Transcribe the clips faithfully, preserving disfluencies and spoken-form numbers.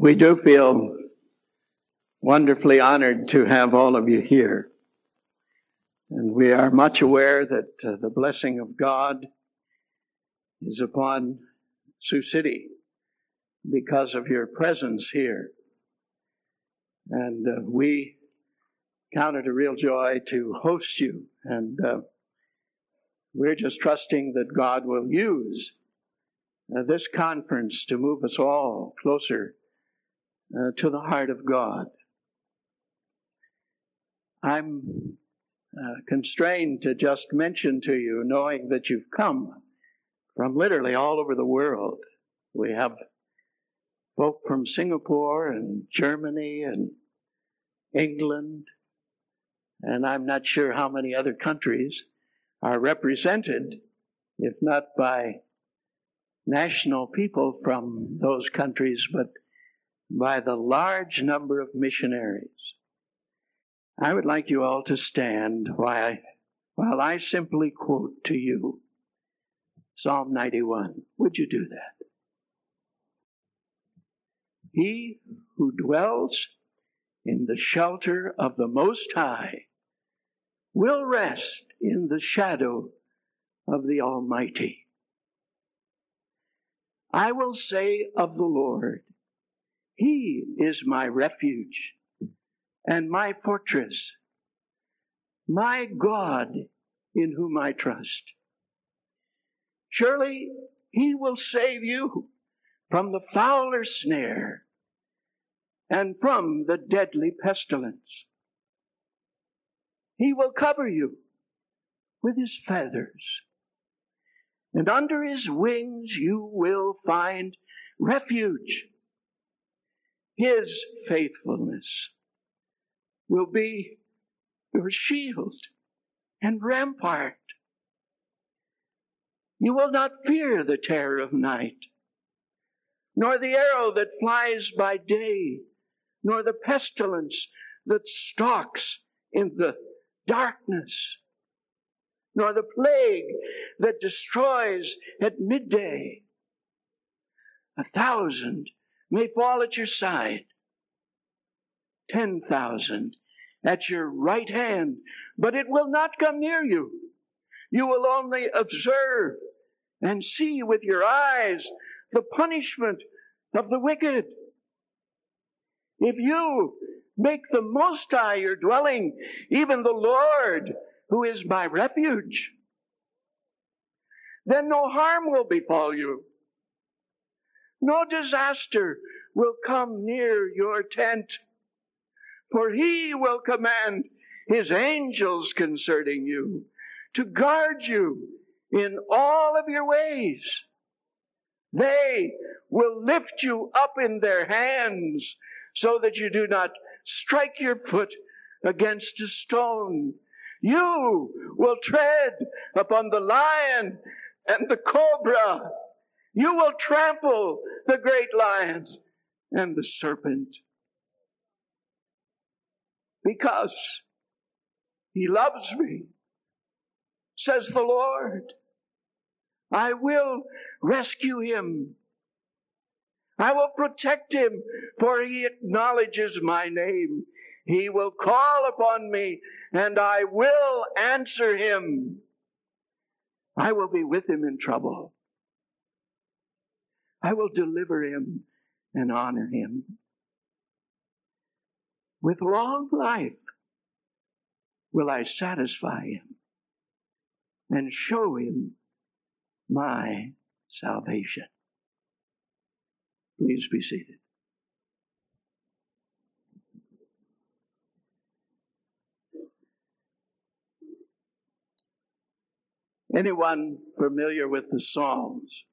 We do feel wonderfully honored to have all of you here. And we are much aware that uh, the blessing of God is upon Sioux City because of your presence here. And uh, we count it a real joy to host you. And uh, we're just trusting that God will use uh, this conference to move us all closer uh, to the heart of God. I'm uh, constrained to just mention to you, knowing that you've come from literally all over the world. We have folk from Singapore and Germany and England, and I'm not sure how many other countries are represented, if not by national people from those countries, but by the large number of missionaries. I would like you all to stand while I, while I simply quote to you Psalm ninety-one. Would you do that? He who dwells in the shelter of the Most High will rest in the shadow of the Almighty. I will say of the Lord, He is my refuge and my fortress, my God in whom I trust. Surely He will save you from the fowler's snare and from the deadly pestilence. He will cover you with His feathers, and under His wings you will find refuge. His faithfulness will be your shield and rampart. You will not fear the terror of night, nor the arrow that flies by day, nor the pestilence that stalks in the darkness, nor the plague that destroys at midday. A thousand may fall at your side, ten thousand at your right hand, but it will not come near you. You will only observe and see with your eyes the punishment of the wicked. If you make the Most High your dwelling, even the Lord, who is my refuge, then no harm will befall you. No disaster will come near your tent, for He will command His angels concerning you to guard you in all of your ways. They will lift you up in their hands so that you do not strike your foot against a stone. You will tread upon the lion and the cobra. You will trample the great lion and the serpent. Because He loves me, says the Lord, I will rescue him. I will protect him, for he acknowledges my name. He will call upon me, and I will answer him. I will be with him in trouble. I will deliver him and honor him. With long life will I satisfy him and show him my salvation. Please be seated. Anyone familiar with the Psalms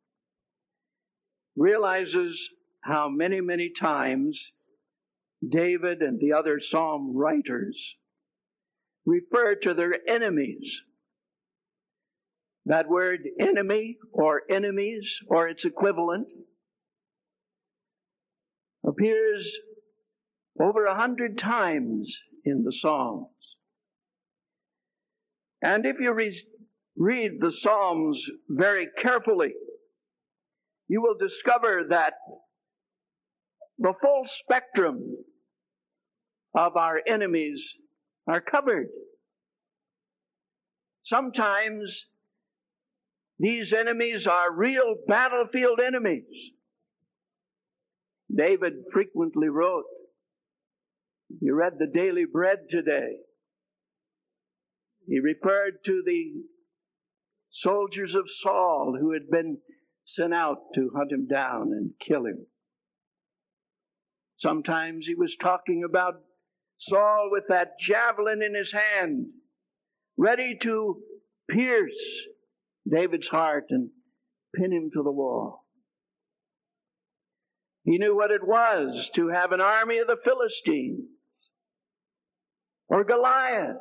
realizes how many, many times David and the other psalm writers refer to their enemies. That word enemy or enemies or its equivalent appears over a hundred times in the Psalms. And if you re- read the Psalms very carefully, you will discover that the full spectrum of our enemies are covered. Sometimes these enemies are real battlefield enemies. David frequently wrote, you read the Daily Bread today, he referred to the soldiers of Saul who had been sent out to hunt him down and kill him. Sometimes he was talking about Saul with that javelin in his hand, ready to pierce David's heart and pin him to the wall. He knew what it was to have an army of the Philistines or Goliath,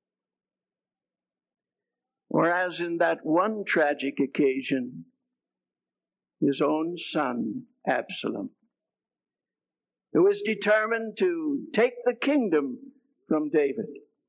or as in that one tragic occasion, his own son Absalom, who was determined to take the kingdom from David.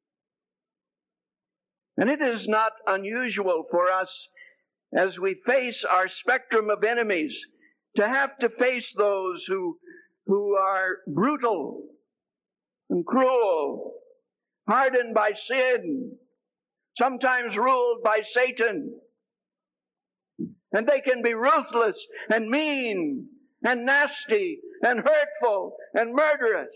And it is not unusual for us, as we face our spectrum of enemies, to have to face those who, who are brutal and cruel, hardened by sin, sometimes ruled by Satan. And they can be ruthless and mean and nasty and hurtful and murderous.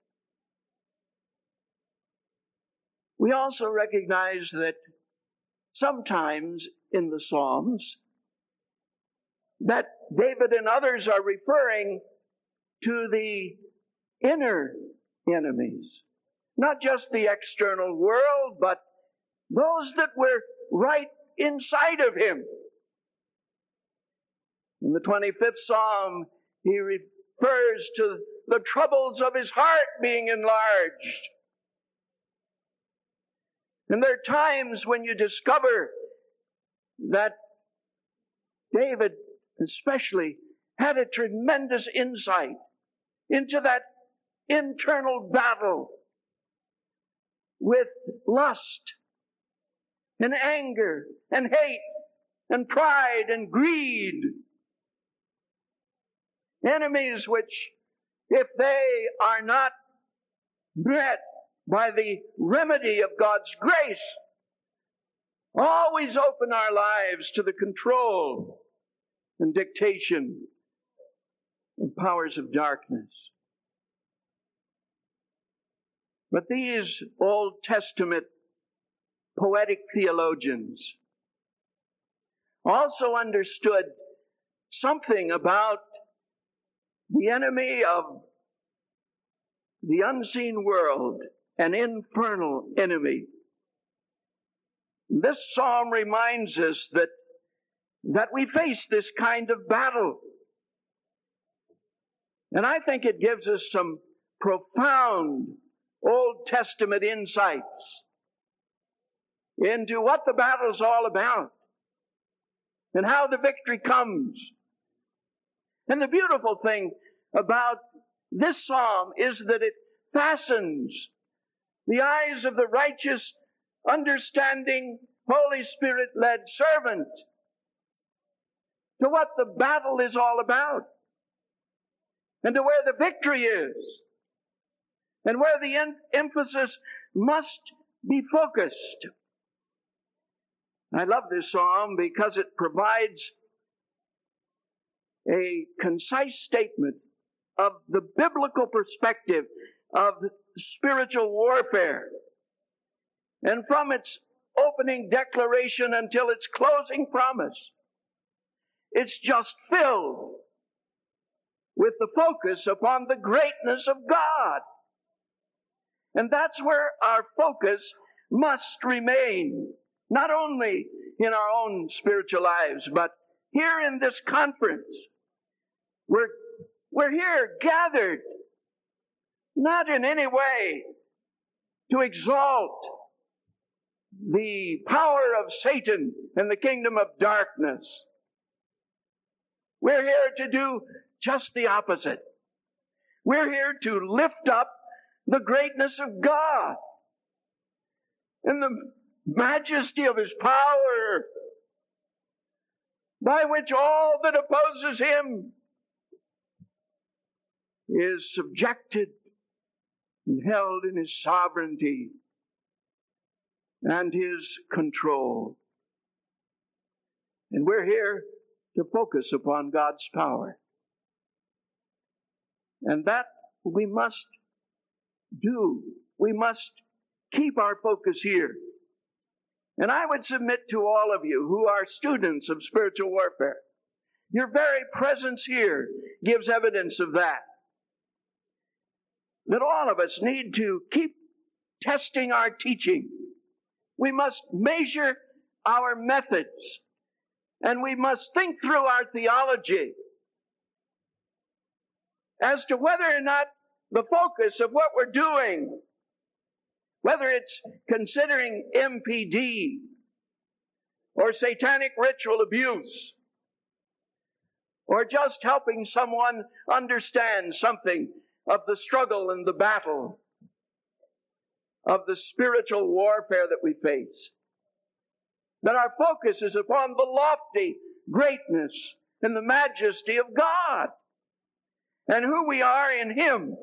We also recognize that sometimes in the Psalms that David and others are referring to the inner enemies. Not just the external world, but those that were right inside of him. In the twenty-fifth Psalm, he refers to the troubles of his heart being enlarged. And there are times when you discover that David especially had a tremendous insight into that internal battle with lust and anger and hate and pride and greed. Enemies which, if they are not met by the remedy of God's grace, always open our lives to the control and dictation of powers of darkness. But these Old Testament poetic theologians also understood something about the enemy of the unseen world, an infernal enemy. This psalm reminds us that, that we face this kind of battle. And I think it gives us some profound Old Testament insights into what the battle's all about and how the victory comes. And the beautiful thing about this psalm is that it fastens the eyes of the righteous, understanding, Holy Spirit-led servant to what the battle is all about and to where the victory is and where the em- emphasis must be focused. I love this psalm because it provides a concise statement of the biblical perspective of spiritual warfare. And from its opening declaration until its closing promise, it's just filled with the focus upon the greatness of God. And that's where our focus must remain, not only in our own spiritual lives, but here in this conference. We're, we're here gathered, not in any way to exalt the power of Satan and the kingdom of darkness. We're here to do just the opposite. We're here to lift up the greatness of God and the majesty of His power, by which all that opposes Him is subjected and held in His sovereignty and His control. And we're here to focus upon God's power. And that we must do. We must keep our focus here. And I would submit to all of you who are students of spiritual warfare, your very presence here gives evidence of that. That all of us need to keep testing our teaching. We must measure our methods. And we must think through our theology as to whether or not the focus of what we're doing, whether it's considering M P D or satanic ritual abuse, or just helping someone understand something of the struggle and the battle of the spiritual warfare that we face. That our focus is upon the lofty greatness and the majesty of God and who we are in Him.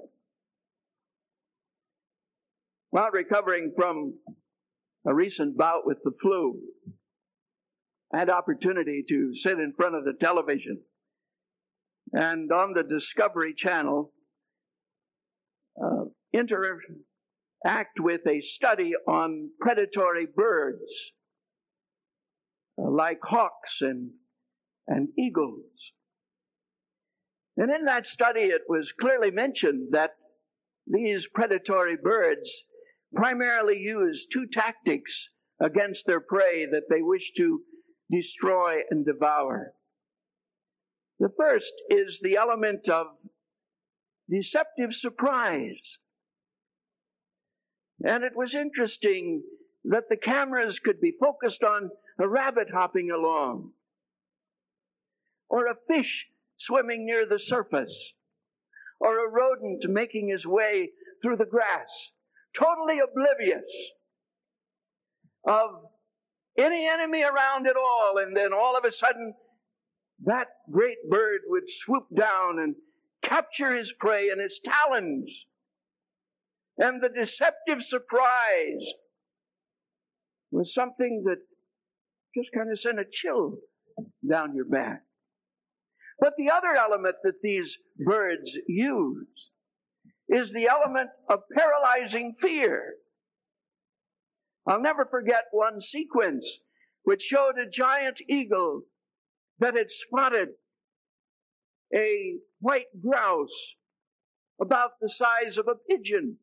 While recovering from a recent bout with the flu, I had opportunity to sit in front of the television, and on the Discovery Channel, uh, interact with a study on predatory birds, uh, like hawks and, and eagles. And in that study, it was clearly mentioned that these predatory birds primarily use two tactics against their prey that they wish to destroy and devour. The first is the element of deceptive surprise. And it was interesting that the cameras could be focused on a rabbit hopping along, or a fish swimming near the surface, or a rodent making his way through the grass, totally oblivious of any enemy around at all. And then all of a sudden, that great bird would swoop down and capture his prey in its talons. And the deceptive surprise was something that just kind of sent a chill down your back. But the other element that these birds use is the element of paralyzing fear. I'll never forget one sequence which showed a giant eagle that had spotted a white grouse about the size of a pigeon.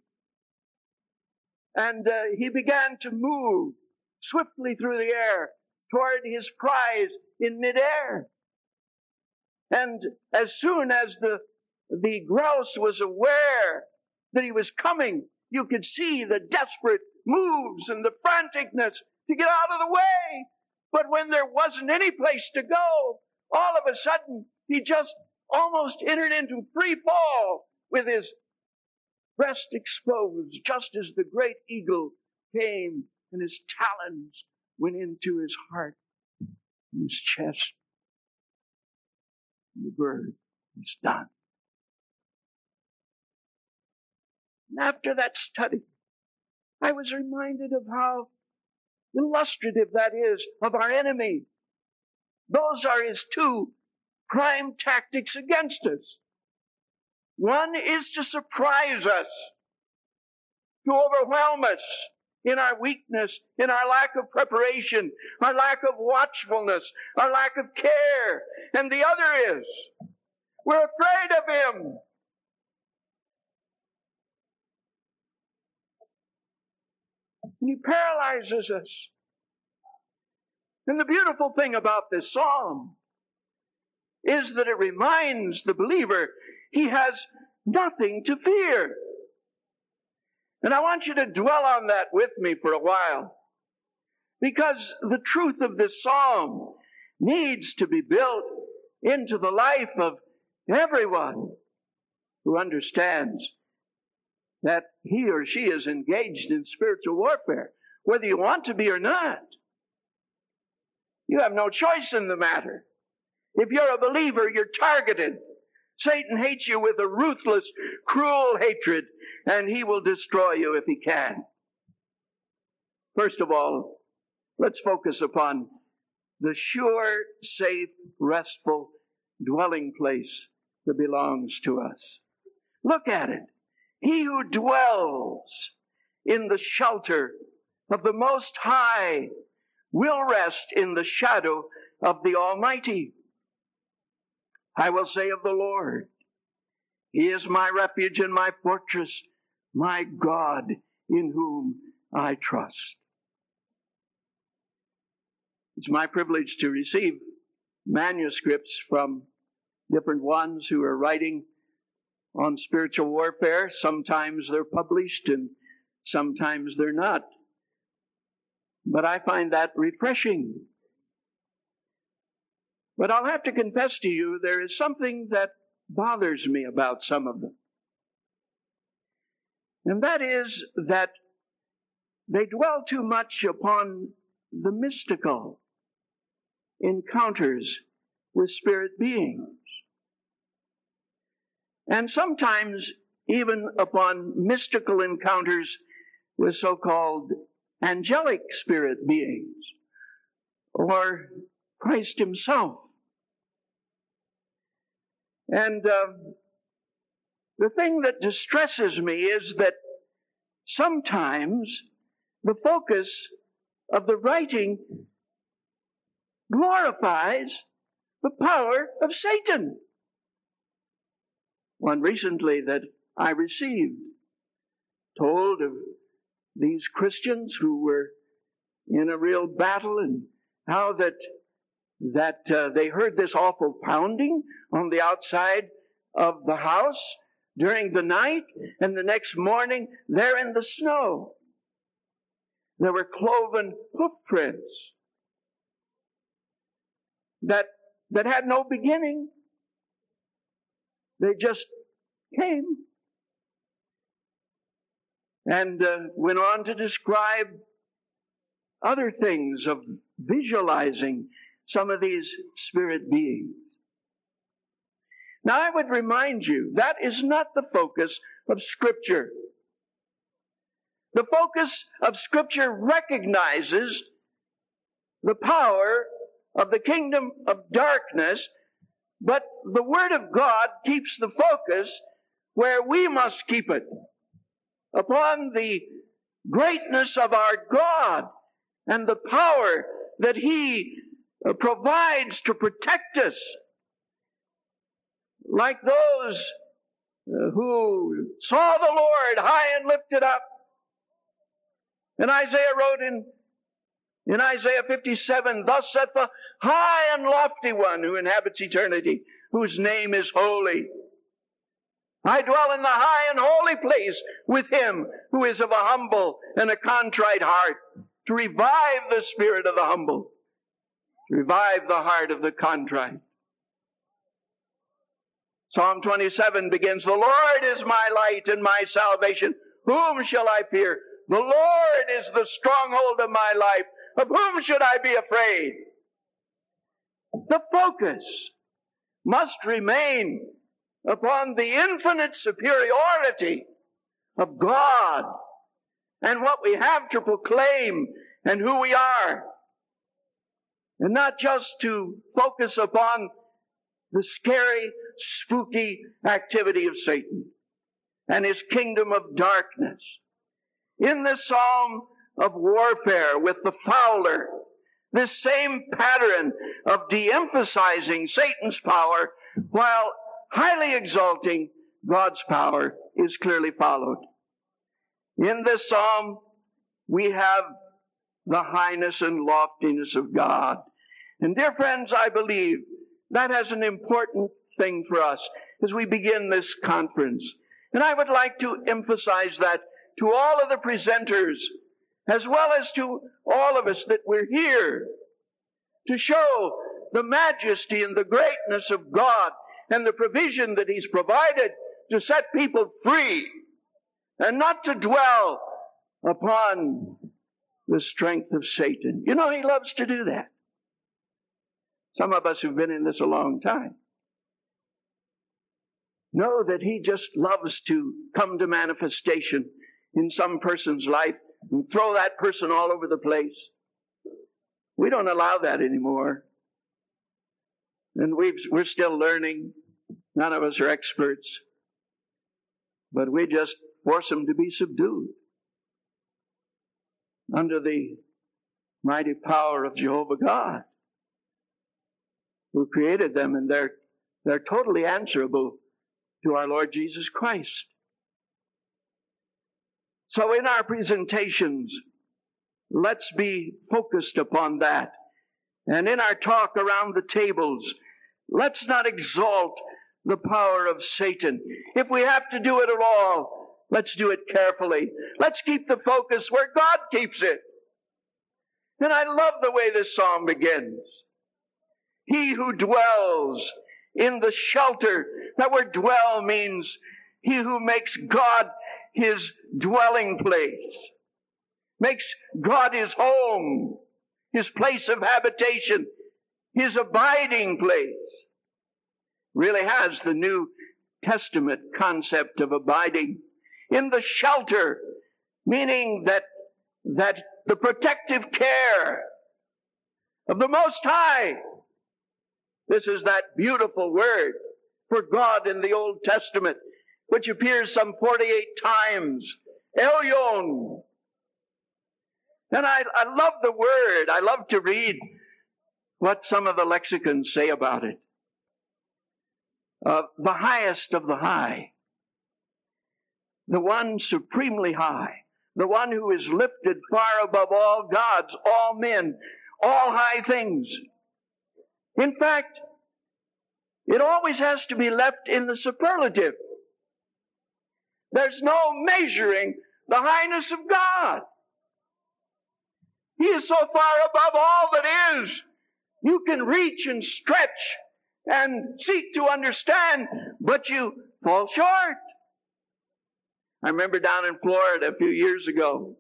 And uh, he began to move swiftly through the air toward his prize in midair. And as soon as the, the grouse was aware that he was coming, you could see the desperate moves and the franticness to get out of the way. But when there wasn't any place to go, all of a sudden, he just almost entered into free fall with his breast exposed, just as the great eagle came and his talons went into his heart and his chest. And the bird was done. And after that study, I was reminded of how illustrative that is of our enemy. Those are his two prime tactics against us. One is to surprise us, to overwhelm us in our weakness, in our lack of preparation, our lack of watchfulness, our lack of care. And the other is, we're afraid of him. And he paralyzes us. And the beautiful thing about this psalm is that it reminds the believer he has nothing to fear. And I want you to dwell on that with me for a while, because the truth of this psalm needs to be built into the life of everyone who understands that he or she is engaged in spiritual warfare, whether you want to be or not. You have no choice in the matter. If you're a believer, you're targeted. Satan hates you with a ruthless, cruel hatred, and he will destroy you if he can. First of all, let's focus upon the sure, safe, restful dwelling place that belongs to us. Look at it. He who dwells in the shelter of the Most High will rest in the shadow of the Almighty. I will say of the Lord, He is my refuge and my fortress, my God in whom I trust. It's my privilege to receive manuscripts from different ones who are writing on spiritual warfare. Sometimes they're published and sometimes they're not. But I find that refreshing. But I'll have to confess to you, there is something that bothers me about some of them. And that is that they dwell too much upon the mystical encounters with spirit beings. And sometimes even upon mystical encounters with so-called angelic spirit beings or Christ himself. And uh, the thing that distresses me is that sometimes the focus of the writing glorifies the power of Satan. One recently that I received told of these Christians who were in a real battle and how that that uh, they heard this awful pounding on the outside of the house during the night, and the next morning they're in the snow. There were cloven hoof prints that that had no beginning. They just came. And uh, went on to describe other things of visualizing some of these spirit beings. Now I would remind you, that is not the focus of Scripture. The focus of Scripture recognizes the power of the kingdom of darkness, but the Word of God keeps the focus where we must keep it, upon the greatness of our God and the power that He provides to protect us. Like those who saw the Lord high and lifted up. And Isaiah wrote in, in Isaiah fifty-seven, "Thus saith the high and lofty one who inhabits eternity, whose name is holy. I dwell in the high and holy place with him who is of a humble and a contrite heart, to revive the spirit of the humble, to revive the heart of the contrite." Psalm twenty-seven begins, "The Lord is my light and my salvation. Whom shall I fear? The Lord is the stronghold of my life. Of whom should I be afraid?" The focus must remain upon the infinite superiority of God and what we have to proclaim and who we are. And not just to focus upon the scary, spooky activity of Satan and his kingdom of darkness. In this psalm of warfare with the fowler, this same pattern of de-emphasizing Satan's power while highly exalting God's power is clearly followed. In this psalm, we have the highness and loftiness of God. And dear friends, I believe that has an important thing for us as we begin this conference. And I would like to emphasize that to all of the presenters, as well as to all of us that we're here, to show the majesty and the greatness of God and the provision that He's provided to set people free, and not to dwell upon the strength of Satan. You know, he loves to do that. Some of us have been in this a long time. know that He just loves to come to manifestation in some person's life and throw that person all over the place. We don't allow that anymore. And we've, we're still learning. None of us are experts. But we just force them to be subdued under the mighty power of Jehovah God, who created them, and they're, they're totally answerable to our Lord Jesus Christ. So in our presentations, let's be focused upon that. And in our talk around the tables, let's not exalt the power of Satan. If we have to do it at all, let's do it carefully. Let's keep the focus where God keeps it. And I love the way this psalm begins. He who dwells in the shelter. That word dwell means he who makes God his dwelling place. Makes God his home, his place of habitation, his abiding place. Really has the New Testament concept of abiding. In the shelter, meaning that, that the protective care of the Most High. This is that beautiful word for God in the Old Testament, which appears some forty-eight times. Elyon. And I, I love the word. I love to read what some of the lexicons say about it. Uh, the highest of the high. The one supremely high. The one who is lifted far above all gods, all men, all high things. In fact, it always has to be left in the superlative. There's no measuring the highness of God. He is so far above all that is. You can reach and stretch and seek to understand, but you fall short. I remember down in Florida a few years ago,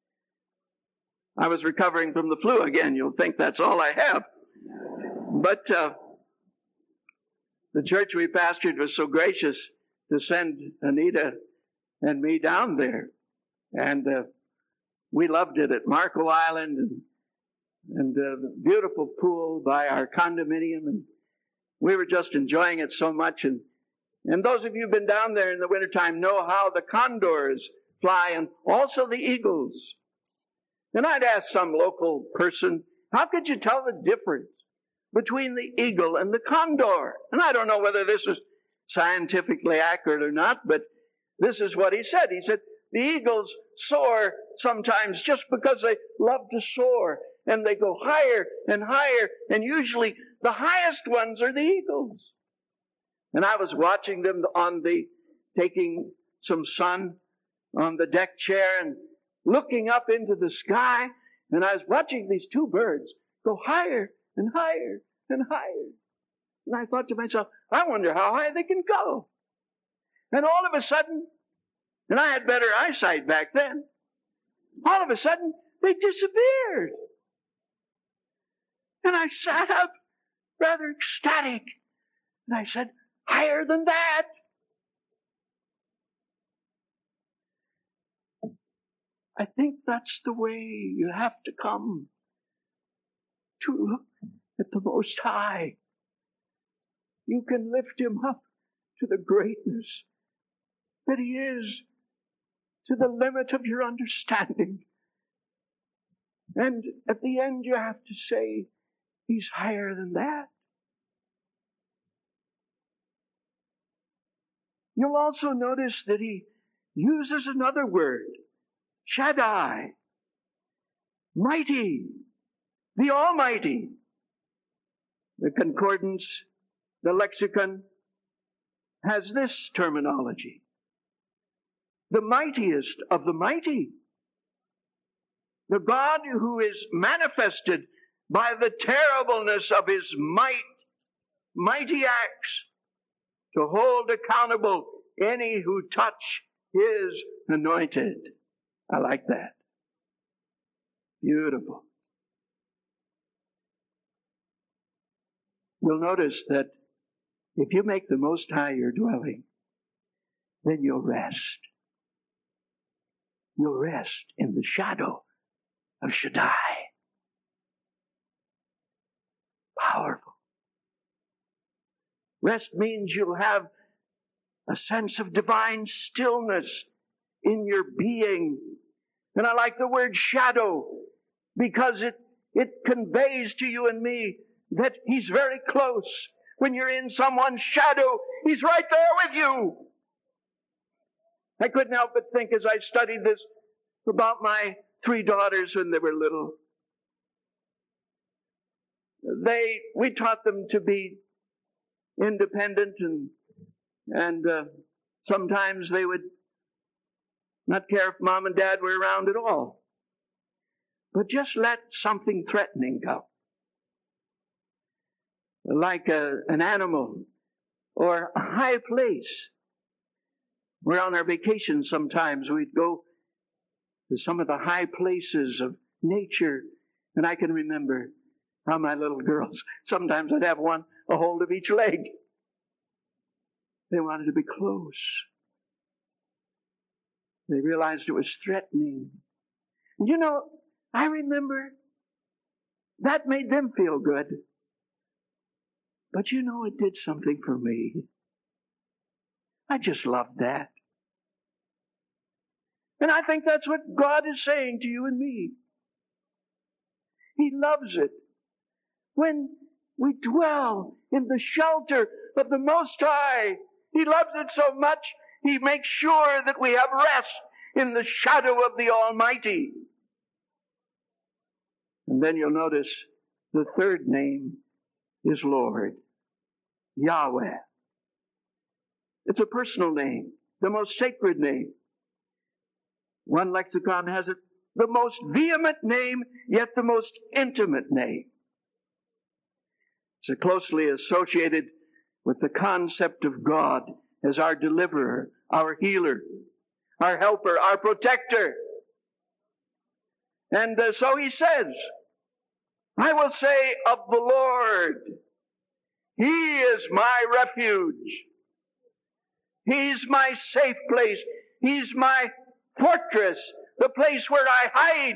I was recovering from the flu again. You'll think that's all I have. But uh, the church we pastored was so gracious to send Anita and me down there. And uh, we loved it at Marco Island, and, and uh, the beautiful pool by our condominium. And we were just enjoying it so much. And, and those of you who've been down there in the wintertime know how the condors fly, and also the eagles. And I'd ask some local person, how could you tell the difference between the eagle and the condor? And I don't know whether this is scientifically accurate or not, but this is what he said. He said, the eagles soar sometimes just because they love to soar, and they go higher and higher, and usually the highest ones are the eagles. And I was watching them on the, taking some sun on the deck chair and looking up into the sky, and I was watching these two birds go higher and higher and higher. And I thought to myself, I wonder how high they can go. And all of a sudden, and I had better eyesight back then, all of a sudden, they disappeared. And I sat up rather ecstatic. And I said, higher than that. I think that's the way you have to come to look at the Most High. You can lift Him up to the greatness that He is, to the limit of your understanding. And at the end you have to say, He's higher than that. You'll also notice that He uses another word, Shaddai, mighty, the Almighty. The concordance, the lexicon, has this terminology: the mightiest of the mighty. The God who is manifested by the terribleness of His might, mighty acts, to hold accountable any who touch His anointed. I like that. Beautiful. You'll notice that if you make the Most High your dwelling, then you'll rest. You'll rest in the shadow of Shaddai. Powerful. Rest means you'll have a sense of divine stillness in your being. And I like the word shadow because it, it conveys to you and me that He's very close. When you're in someone's shadow, He's right there with you. I couldn't help but think as I studied this about my three daughters when they were little. They, we taught them to be independent, and and uh, sometimes they would not care if mom and dad were around at all. But just let something threatening go. Like a, an animal or a high place. We're on our vacation sometimes. We'd go to some of the high places of nature. And I can remember how my little girls, sometimes I'd have one a hold of each leg. They wanted to be close. They realized it was threatening. And you know, I remember that made them feel good. But you know, it did something for me. I just loved that. And I think that's what God is saying to you and me. He loves it when we dwell in the shelter of the Most High. He loves it so much, He makes sure that we have rest in the shadow of the Almighty. And then you'll notice the third name is Lord, Yahweh. It's a personal name, the most sacred name. One lexicon has it, the most vehement name, yet the most intimate name. It's closely associated with the concept of God as our deliverer, our healer, our helper, our protector. And uh, so He says, I will say of the Lord, He is my refuge. He's my safe place. He's my fortress, the place where I hide.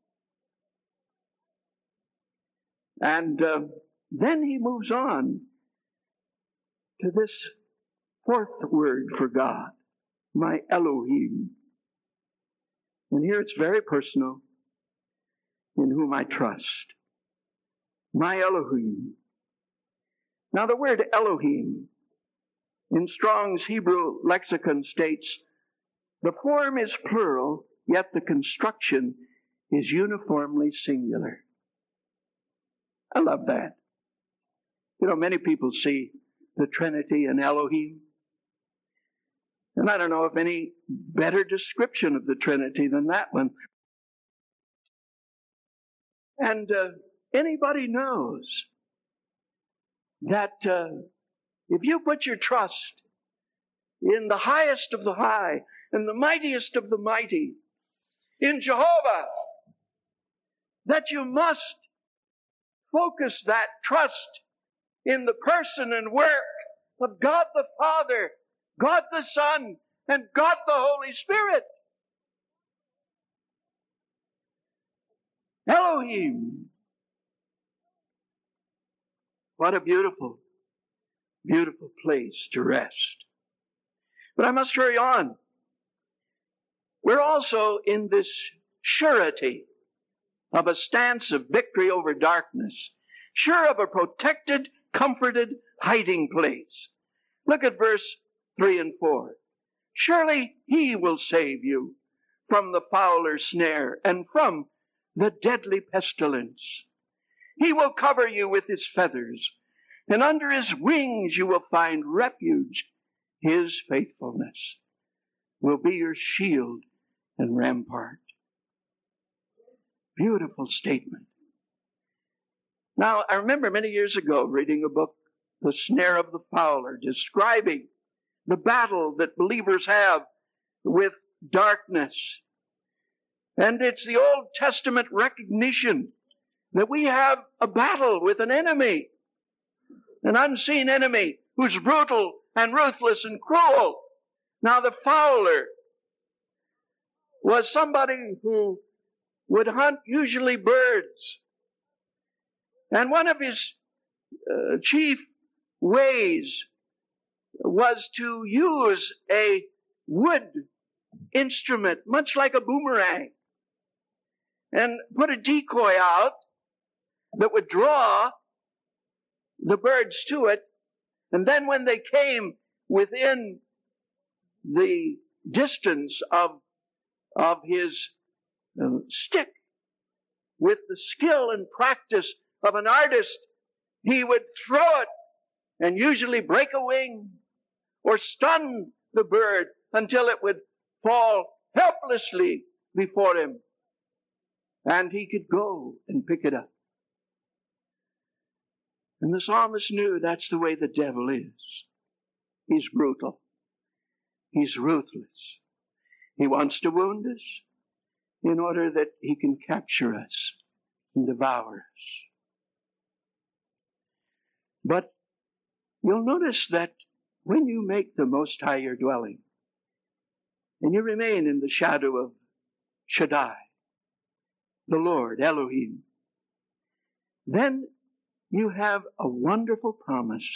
And uh, then He moves on to this fourth word for God, my Elohim. And here it's very personal, in whom I trust. My Elohim. Now the word Elohim in Strong's Hebrew lexicon states, the form is plural, yet the construction is uniformly singular. I love that. You know, many people see the Trinity and Elohim. And I don't know of any better description of the Trinity than that one. And uh, anybody knows that uh, if you put your trust in the highest of the high and the mightiest of the mighty, in Jehovah, that you must focus that trust in the person and work of God the Father, God the Son, and God the Holy Spirit. Elohim. What a beautiful, beautiful place to rest. But I must hurry on. We're also in this surety of a stance of victory over darkness, sure of a protected, comforted hiding place. Look at verse three and four. Surely He will save you from the fowler's snare and from the deadly pestilence. He will cover you with His feathers, and under His wings you will find refuge. His faithfulness will be your shield and rampart. Beautiful statement. Now, I remember many years ago reading a book, The Snare of the Fowler, describing the battle that believers have with darkness. And it's the Old Testament recognition that we have a battle with an enemy, an unseen enemy who's brutal and ruthless and cruel. Now the fowler was somebody who would hunt usually birds. And one of his uh, chief ways was to use a wood instrument, much like a boomerang, and put a decoy out that would draw the birds to it. And then when they came within the distance of, of his uh, stick, with the skill and practice of an artist, he would throw it and usually break a wing or stun the bird until it would fall helplessly before him. And he could go and pick it up. And the psalmist knew that's the way the devil is. He's brutal. He's ruthless. He wants to wound us in order that he can capture us and devour us. But you'll notice that when you make the Most High your dwelling, and you remain in the shadow of Shaddai, the Lord, Elohim, then you have a wonderful promise.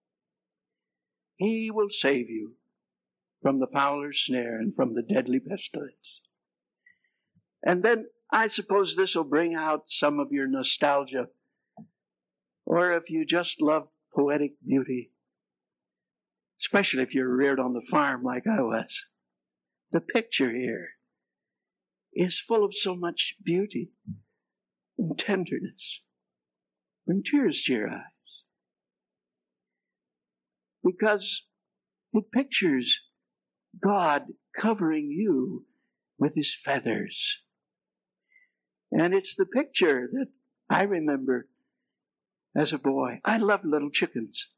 He will save you from the fowler's snare and from the deadly pestilence. And then I suppose this will bring out some of your nostalgia, or if you just love poetic beauty, especially if you're reared on the farm like I was. The picture here is full of so much beauty and tenderness. Bring tears to your eyes. Because it pictures God covering you with his feathers. And it's the picture that I remember as a boy. I loved little chickens.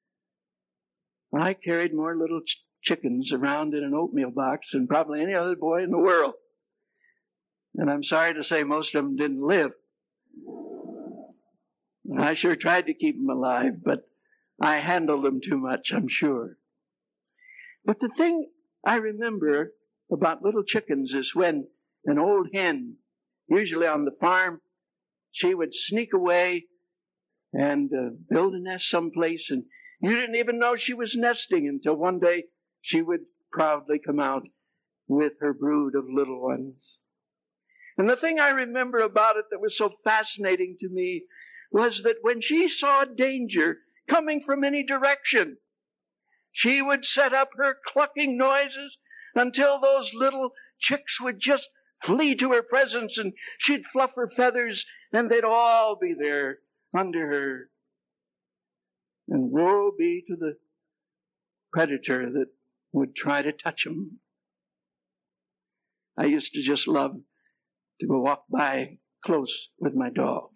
I carried more little ch- chickens around in an oatmeal box than probably any other boy in the world. And I'm sorry to say most of them didn't live. I sure tried to keep them alive, but I handled them too much, I'm sure. But the thing I remember about little chickens is when an old hen, usually on the farm, she would sneak away and uh, build a nest someplace, and you didn't even know she was nesting until one day she would proudly come out with her brood of little ones. And the thing I remember about it that was so fascinating to me was that when she saw danger coming from any direction, she would set up her clucking noises until those little chicks would just flee to her presence, and she'd fluff her feathers, and they'd all be there under her. And woe be to the predator that would try to touch them. I used to just love to go walk by close with my dog.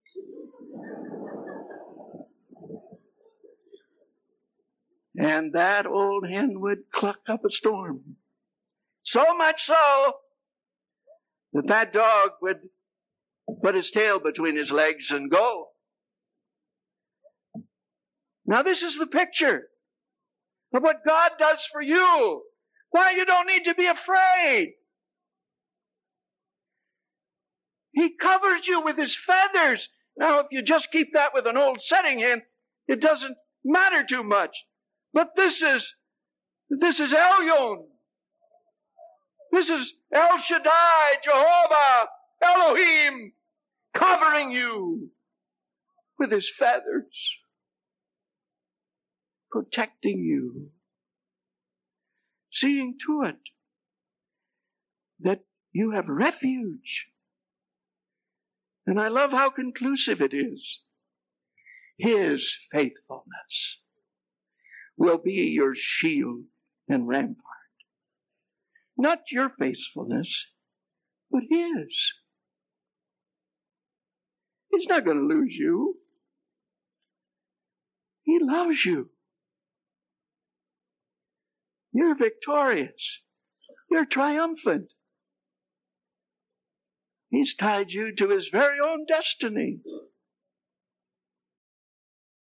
And that old hen would cluck up a storm. So much so that that dog would put his tail between his legs and go. Now this is the picture of what God does for you. Why you don't need to be afraid. He covers you with his feathers. Now if you just keep that with an old setting hen, it doesn't matter too much. But this is, this is Elyon. This is El Shaddai, Jehovah, Elohim, covering you with his feathers, protecting you, seeing to it that you have refuge. And I love how conclusive it is. His faithfulness will be your shield and rampart. Not your faithfulness, but his. He's not going to lose you. He loves you. You're victorious. You're triumphant. He's tied you to his very own destiny.